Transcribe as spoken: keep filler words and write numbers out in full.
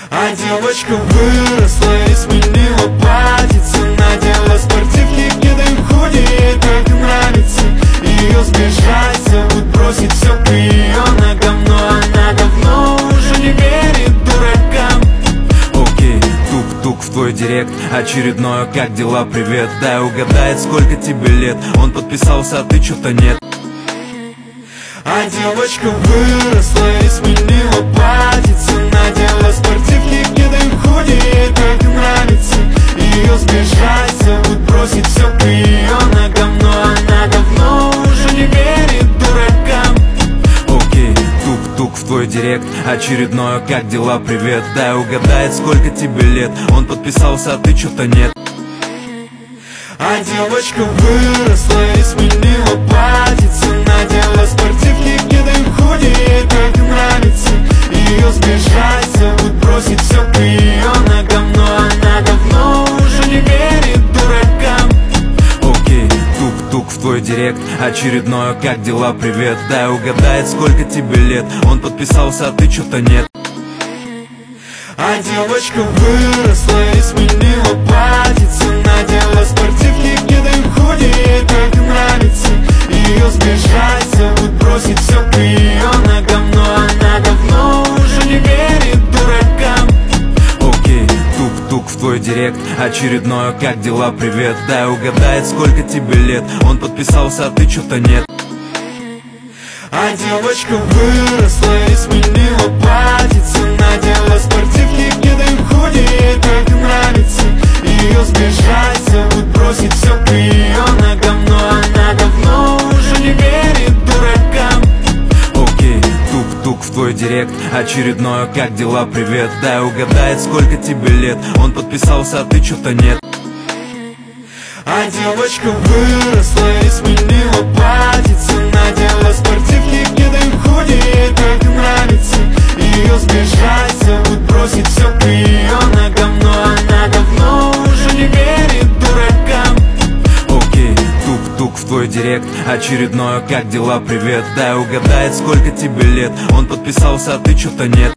А девочка выросла и сменила платьице, надела спортивки, кеды в худи, ей так нравится. Ее сбежать зовут, бросить все к ее ногам, но она давно уже не верит дуракам. Окей, тук-тук в твой директ, очередное: как дела, привет. Дай угадает, сколько тебе лет. Он подписался, а ты чё-то нет. А девочка выросла и сменила платьице, надела спортивки, кеды в худи, ей так нравится. Ее сбежать зовут, бросить все к ее ногам, но она давно уже не верит дуракам. Окей, тук-тук в твой директ, очередное: как дела, привет. Дай угадает, сколько тебе лет. Он подписался, а ты чё-то нет. А девочка выросла и сменила платьице, надела спортивки, кеды в худи, ей так нравится. Ее сбежать зовут, бросить все к ее ногам, но она давно уже не верит дуракам. Окей, тук-тук в твой директ, очередное: как дела, привет. Дай угадает, сколько тебе лет. Он подписался, а ты чё-то нет. А девочка выросла и сменила платьице, надела спортивки, кеды в худи, ей так нравится. Ее сбежать зовут, бросить все к ее ногам, но она давно уже не верит дуракам. Окей, тук-тук в твой директ, очередное: как дела, привет. Дай угадает, сколько тебе лет. Он подписался, а ты чё-то нет. А девочка выросла и сменила платьице, надела спортивки, кеды в худи, ей так нравится. Ее сбежать зовут, бросить все к ее ногам, но она давно уже не верит дуракам. Окей, тук-тук в твой директ, очередное: как дела, привет. Дай угадает, сколько тебе лет. Он подписался, а ты чё-то нет. А девочка выросла и сменила платьице, надела спортивки, кеды в худи, ей так нравится. Ее сбежать зовут, бросить все к ее ногам, но она давно уже не верит дуракам. Окей, тук-тук в твой директ, очередное: как дела, привет. Дай угадает, сколько тебе лет. Он подписался, а ты чё-то нет.